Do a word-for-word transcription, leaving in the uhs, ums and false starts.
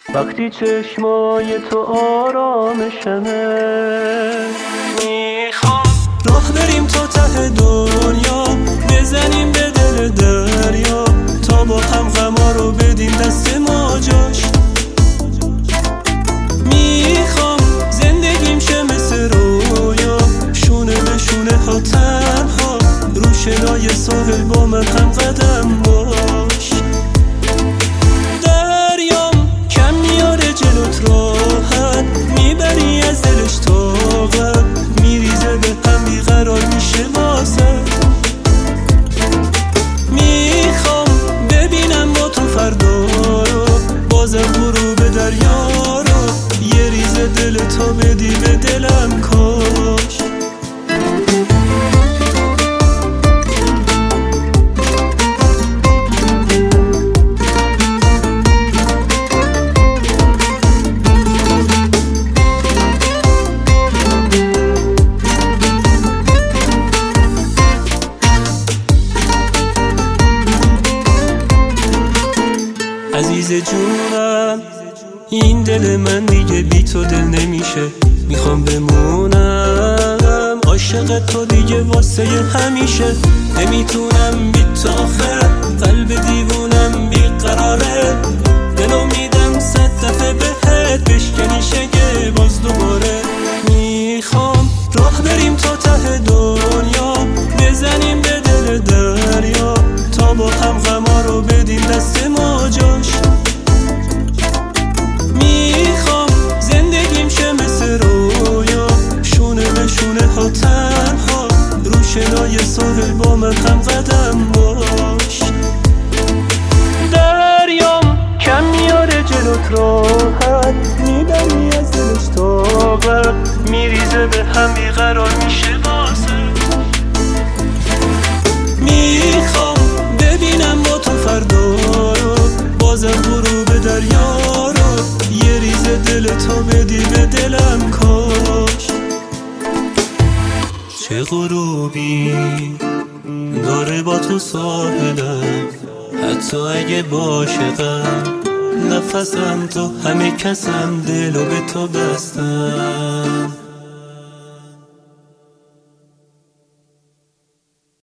وقتی چشمای تو آرامشمه. میخوام راه بریم تا ته دنیا، بزنیم به دل دریا، تا با هم غما رو بدیم دست ما جاش. میخوام زندگیم شه مثل رویا، شونه به شونه ها تنها، رو شنای ساحل با من هم قدم باش. دریام کم میاره جلوت راحت، میبری از دلش طاقت، میریزه به هم بیقرار میشه واسه. میخوام ببینم با تو فردا رو، بازم غروب دریا رو، یه ریزه دل تو بدی به دلم کاش. عزیز جونم این دل من دیگه بی تو دل نمیشه، میخوام بمونم عاشق تو دیگه واسه همیشه. نمیتونم بی تو آخه، قلب دیوونم بیقراره، دلو میدم صد دفعه بهت بشکنی شگه باز دوباره. میخوام راه بریم تا ته دنیا، بزنیم به دل دریا، تا با هم غما رو بدیم دست ما جاش. میخوام زندگیم شه مثل رویا، شونه به شونه ها تنها، رو شنای ساحل با من هم قدم باش. دریام کم میاره جلوت راحت، میبری از دلش طاقت، میریزه به هم بیقرار میشه واسه. میخوام ببینم با تو فردا رو، بازم غروب دریا رو، یه ریزه دل تو بدی به دلم کاش. چه غروبی داره با تو ساحلم، حتی اگه باشقم نفسم تو، همه کسم دلو به تو بستم.